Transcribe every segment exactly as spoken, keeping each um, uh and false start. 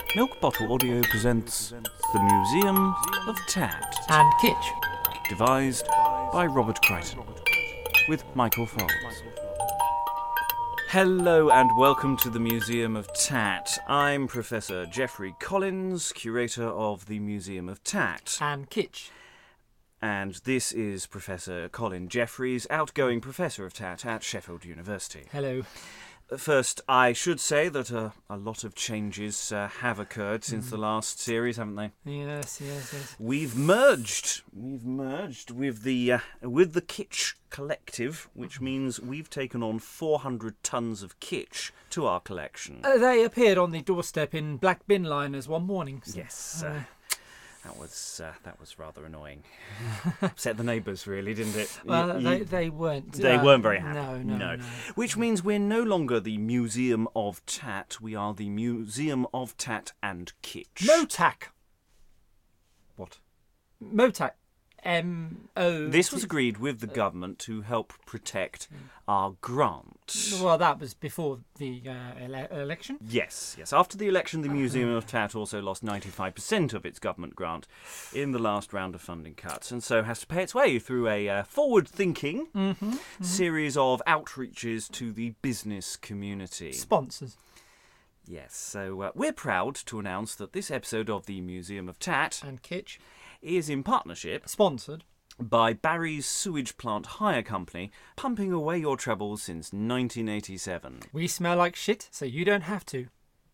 Milk Bottle Audio presents The Museum of Tat, And Kitsch. devised by Robert Crichton, with Michael Foles. Hello and welcome to the Museum of Tat. I'm Professor Geoffrey Collins, curator of the Museum of Tat. And Kitsch. And this is Professor Colin Jeffreys, outgoing Professor of Tat at Sheffield University. Hello. First, I should say that uh, a lot of changes uh, have occurred since mm. the last series, haven't they? Yes, yes, yes. We've merged. We've merged with the uh, with the Kitsch Collective, which means we've taken on four hundred tons of kitsch to our collection. Uh, they appeared on the doorstep in black bin liners one morning. So, yes. Uh, Uh, That was uh, that was rather annoying. Upset the neighbours, really, didn't it? Well, you, they you, they weren't. They uh, weren't very happy. No, no, no, no. Which means we're no longer the Museum of Tat. We are the Museum of Tat and Kitsch. Motac. What? Motac. M O. This was agreed with the government to help protect our grant. Well, that was before the uh, ele- election. Yes, yes. After the election, the Museum of Tat also lost ninety-five percent of its government grant in the last round of funding cuts, and so has to pay its way through a uh, forward-thinking Mm-hmm, mm-hmm. series of outreaches to the business community. Sponsors. Yes, so uh, we're proud to announce that this episode of the Museum of Tat And Kitsch. is in partnership Sponsored. by Barry's Sewage Plant Hire Company, pumping away your troubles since nineteen eighty-seven. We smell like shit, so you don't have to.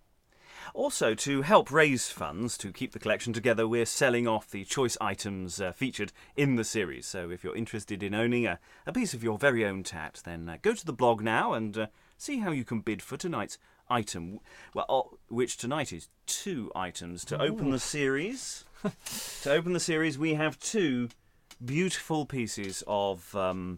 Also, to help raise funds to keep the collection together, we're selling off the choice items uh, featured in the series. So if you're interested in owning a, a piece of your very own tat, then uh, go to the blog now and uh, see how you can bid for tonight's item. Well, uh, which tonight is two items. To Ooh. open the series, to open the series, we have two beautiful pieces of um,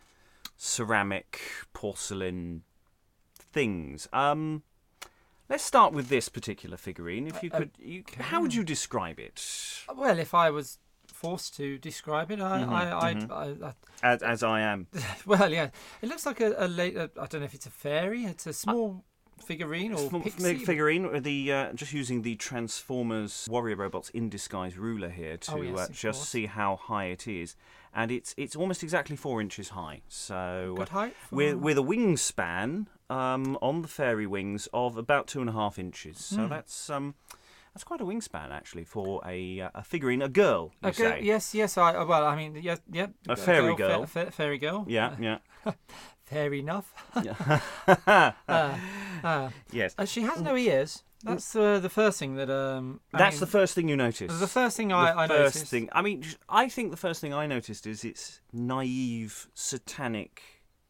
ceramic porcelain things. Um, let's start with this particular figurine. If you could, you, how would you describe it? Well, if I was forced to describe it, I, Mm-hmm, I, I'd, mm-hmm. I, I, As, as I am. well, yeah, it looks like a, a late. A, I don't know if it's a fairy. It's a small figurine or Small pixie. fi- figurine with the uh, just using the Transformers Warrior Robots in Disguise ruler here to Oh, yes, uh, of just course. see how high it is, and it's it's almost exactly four inches high. So Good uh, height. For... with with a wingspan um, on the fairy wings of about two and a half inches. So Mm. that's um that's quite a wingspan actually for a uh, a figurine, a girl. You a girl, say? yes, yes. I uh, well, I mean, yeah, yeah. A fairy girl, girl. fa- fa- fairy girl. Yeah, Uh, yeah. fair enough. yeah. uh, uh, yes. uh, she has no ears. That's uh, the first thing that. Um, I That's mean, the first thing you notice. The first thing The I, I first noticed. thing. I mean, I think the first thing I noticed is its naive, satanic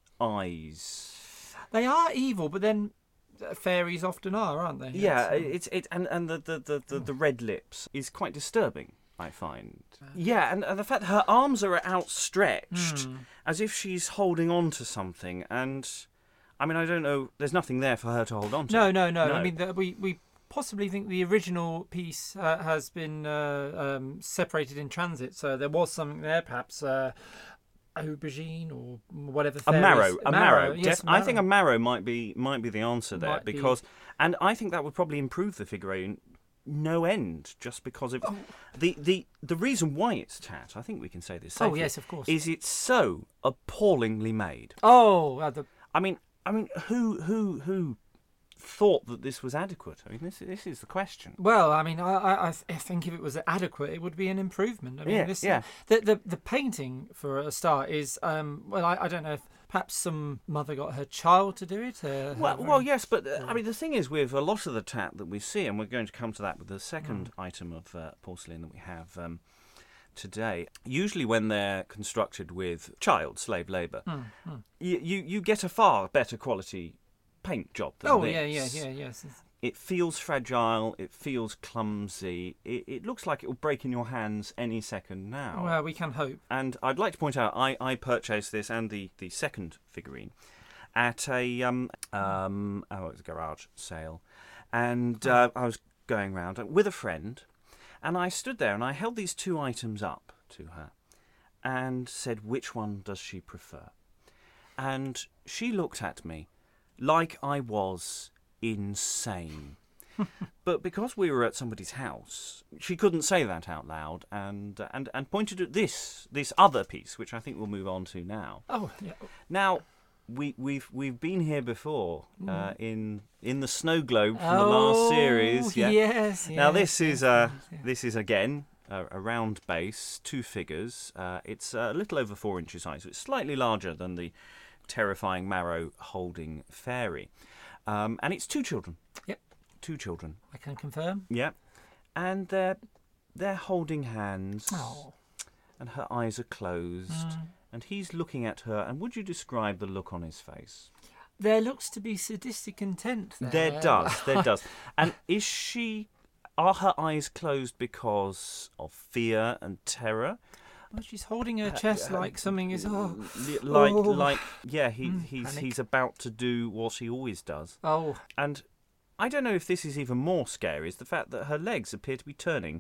eyes. They are evil, but then uh, fairies often are, aren't they? Yeah, That's, um, it's it, and and the the, the, the the red lips is quite disturbing, I find. Yeah, and, and the fact that her arms are outstretched Hmm. as if she's holding on to something, and I mean, I don't know. There's nothing there for her to hold on to. No, no, no. No. I mean, the, we we possibly think the original piece uh, has been uh, um, separated in transit, so there was something there, perhaps uh, aubergine or whatever. A fairies- marrow, a marrow. Yes, Def- I think a marrow might be might be the answer there Might be. because, and I think that would probably improve the figurine no end just because of Oh. the the the reason why it's tat. I think we can say this safely. Oh yes, of course. Is it's so appallingly made. Oh, uh, the, I mean, I mean, who who who thought that this was adequate? I mean, this this is the question. well, I mean, I, I, I th- I think if it was adequate, it would be an improvement. I mean, Yeah, this, yeah. The, the the painting for a start is um, well, I, I don't know if perhaps some mother got her child to do it. Uh, Well, her- well, yes, but uh, I mean, the thing is, with a lot of the tat that we see, and we're going to come to that with the second Mm. item of uh, porcelain that we have um, today. Usually, when they're constructed with child slave labour, Mm, mm. you, you you get a far better quality paint job than Oh this. yeah, yeah, yeah, yes. It feels fragile. It feels clumsy. It, it looks like it will break in your hands any second now. Well, we can hope. And I'd like to point out, I, I purchased this and the, the second figurine at a um um oh it was a garage sale, and uh, I was going round with a friend, and I stood there and I held these two items up to her, and said, "Which one does she prefer?" And she looked at me like I was insane. But because we were at somebody's house, she couldn't say that out loud, and uh, and and pointed at this this other piece, which I think we'll move on to now. Oh, yeah. Now, we we've we've been here before uh, in in the snow globe from oh, the last series. Yeah. Yes, yes. Now this yes, is uh yes, yes. this is again a, a round base, two figures. Uh, it's a little over four inches high, so it's slightly larger than the terrifying Marrow holding fairy, um, and it's two children. Yep. Two children. I can confirm. Yeah, and they're they're holding hands, Oh. and her eyes are closed, Mm. and he's looking at her. And would you describe the look on his face? There looks to be sadistic intent there. There does, there does. And is she? Are her eyes closed because of fear and terror? Well, she's holding her chest uh, like something is. Oh, Li- Like, Oh. like, yeah, he, Mm, he's panic. he's about to do what he always does. oh, And I don't know if this is even more scary, is the fact that her legs appear to be turning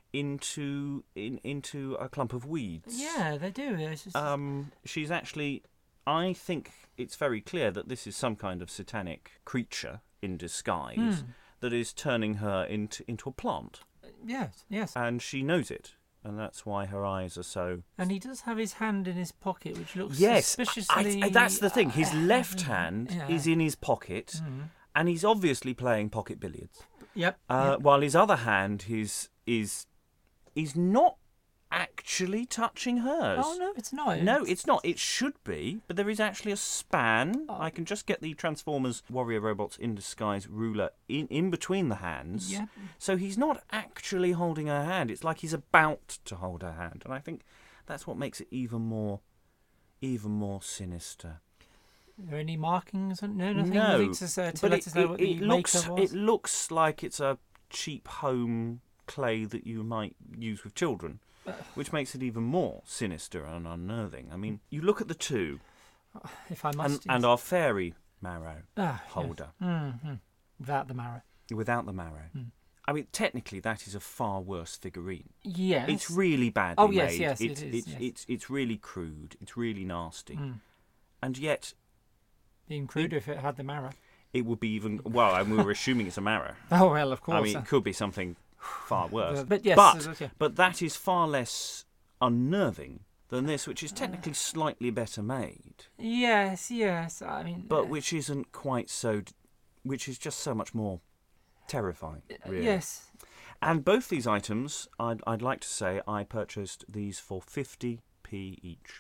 into in, into a clump of weeds. yeah, they do. It's just, Um, she's actually, I think it's very clear that this is some kind of satanic creature in disguise Mm. that is turning her into into a plant, yes, yes. and she knows it, and that's why her eyes are so. And he does have his hand in his pocket, which looks Yes, suspiciously. I, I- that's the thing. His uh, left hand yeah. is in his pocket, Mm. and he's obviously playing pocket billiards. Yep. Uh, yep. While his other hand is is is not actually touching hers. Oh no, it's not. No, it's not. It should be, but there is actually a span. Oh. I can just get the Transformers Warrior Robots in Disguise ruler in, in between the hands. Yeah. So he's not actually holding her hand. It's like he's about to hold her hand. And I think that's what makes it even more, even more sinister. Are there any markings? on- No, nothing. No, nothing to, say, to But let it, us know it, what it the looks maker was. it looks like it's a cheap home clay that you might use with children, which makes it even more sinister and unnerving. I mean, you look at the two, if I and, must. and our fairy Marrow ah, holder Yes. Mm-hmm. Without the marrow. without the Marrow. Mm. I mean, technically, that is a far worse figurine. Yes. It's really badly Oh, yes, made. yes, it it's, is, It's, yes. it's it's really crude. It's really nasty, Mm. and yet Even cruder if it had the marrow. it would be even. Well, and we were assuming it's a Marrow. Oh well, of course. I mean, it could be something far worse. But, but yes, but, uh, yeah. but that is far less unnerving than this, which is technically slightly better made, yes, yes. I mean, but uh, which isn't quite so, d- which is just so much more terrifying, really. yes. And both these items, I'd, I'd like to say, I purchased these for fifty p each.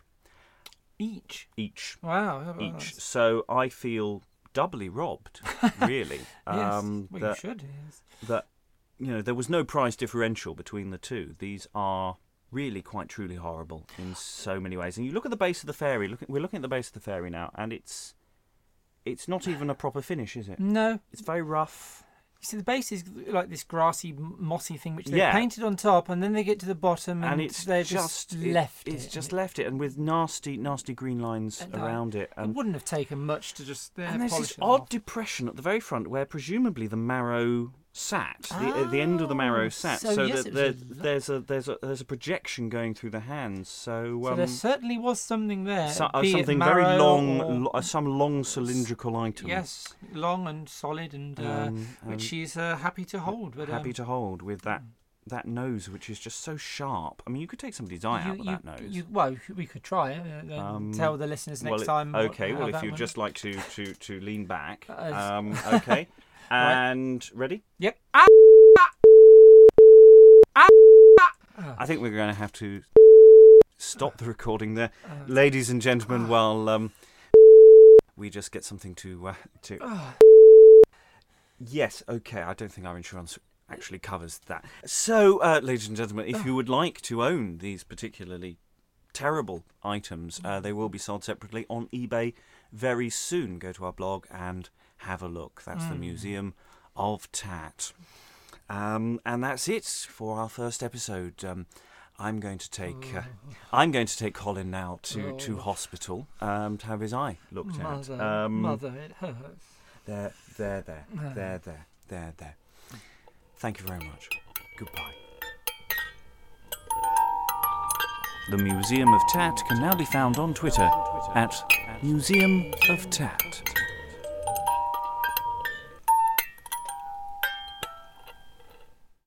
Each. Each. Wow. well, Each. that's- So I feel doubly robbed, really. Yes. um, well, that, you should. Yes. that you know there was no price differential between the two. These are really quite truly horrible in so many ways. And you look at the base of the fairy. Look at, we're looking at the base of the fairy now, and it's it's not even a proper finish, is it? No. It's very rough. You see, the base is like this grassy, m- mossy thing, which they Yeah. painted on top, and then they get to the bottom, and, And it's they've just, just it- left It's it. just left it, and with nasty, nasty green lines And I- around it, It and, wouldn't have taken much to just there and there's polish this it odd off. depression at the very front where presumably the marrow sat. The, at the end of the marrow Oh, sat, so yes, that it was there, a lo- there's a there's a there's a projection going through the hands. So, So um, there certainly was something there. so- uh, be it something very marrow long, or- lo- uh, some long cylindrical item. Yes, long and solid, and uh, Um, which um, she's uh, happy to hold. But happy um, to hold with that that nose, which is just so sharp. I mean, you could take somebody's eye out you, with you, that nose. you, well, we could try it. Uh, and Um, tell the listeners next well, it- time. what- Okay, how well, if that you'd went. just like to to to lean back. Uh, Um, okay, and ready? Yep. Ah, I think we're going to have to stop the recording there, uh, ladies and gentlemen, while um, we just get something to uh, to. ah. Yes, okay. I don't think our insurance actually covers that. So, uh, ladies and gentlemen, if you would like to own these particularly terrible items, uh, they will be sold separately on eBay very soon. Go to our blog and have a look. That's the Mm. Museum of Tat. Um, and that's it for our first episode. Um, I'm going to take uh, I'm going to take Colin now to, to Oh. hospital um, to have his eye looked Mother, at. Um, mother, it hurts. There, there, there, Ah. there, there, there, there. Thank you very much. Goodbye. The Museum of Tat can now be found on Twitter at Museum of Tat.